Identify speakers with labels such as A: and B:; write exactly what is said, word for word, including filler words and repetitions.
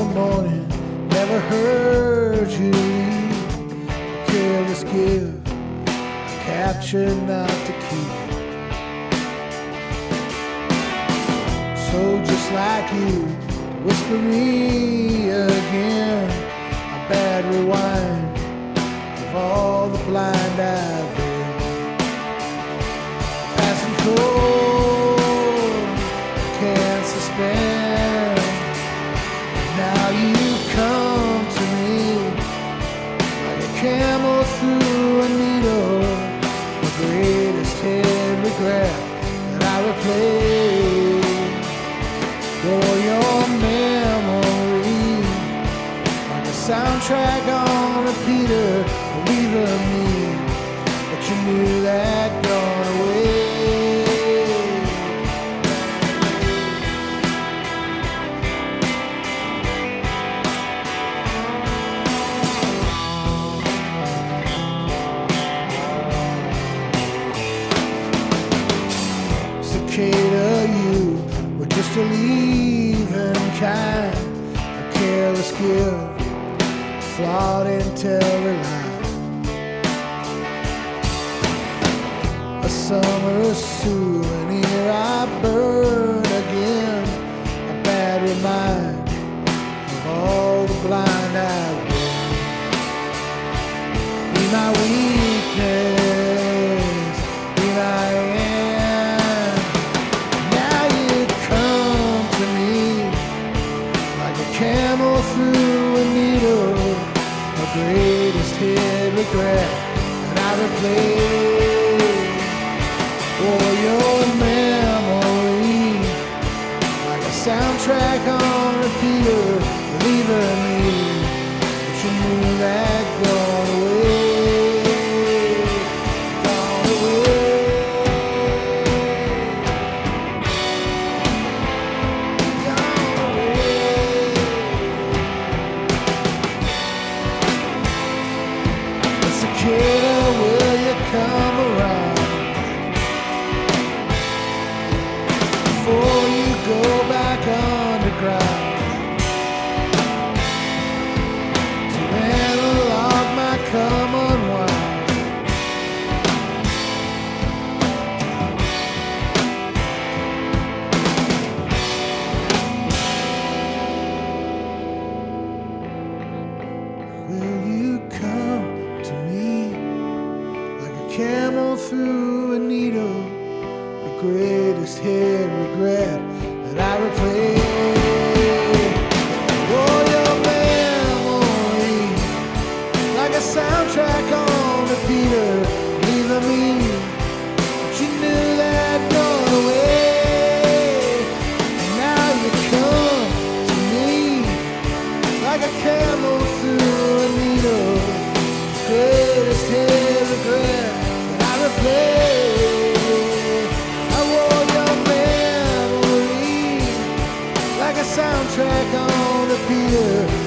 A: morning, never heard you leave. A careless give, a capture not to keep. So just like you, whisper me again, a bad rewind of all the blind I've been. Passing cold, can't suspend. Now you come to me like a camel through a needle. The greatest hidden regret that I replay for your memory, like a soundtrack on repeater, believing me, but you knew that gone away. Cicada, you were just a leaving kind, a careless gift, flawed intel lie. A summer souvenir I burn again, a bad reminder of all the blind I've been. Be my weakness, be my end. Now you come to me like a camel through a needle, the greatest hid regret that I replay for your memory, like a soundtrack on repeater, believing me, but you knew that gone away, gone away, gone away. The cicada, will you come around before you go back underground to analog my come unwind? Will you come to me like a camel through a needle, the greatest hid regret that I replay? Oh, your memory, like a soundtrack on repeater, leaving me, but you knew that gone away. And now you come to me like a camel through a needle, greatest hid regret that I replay. I wore your memory like a soundtrack on repeater,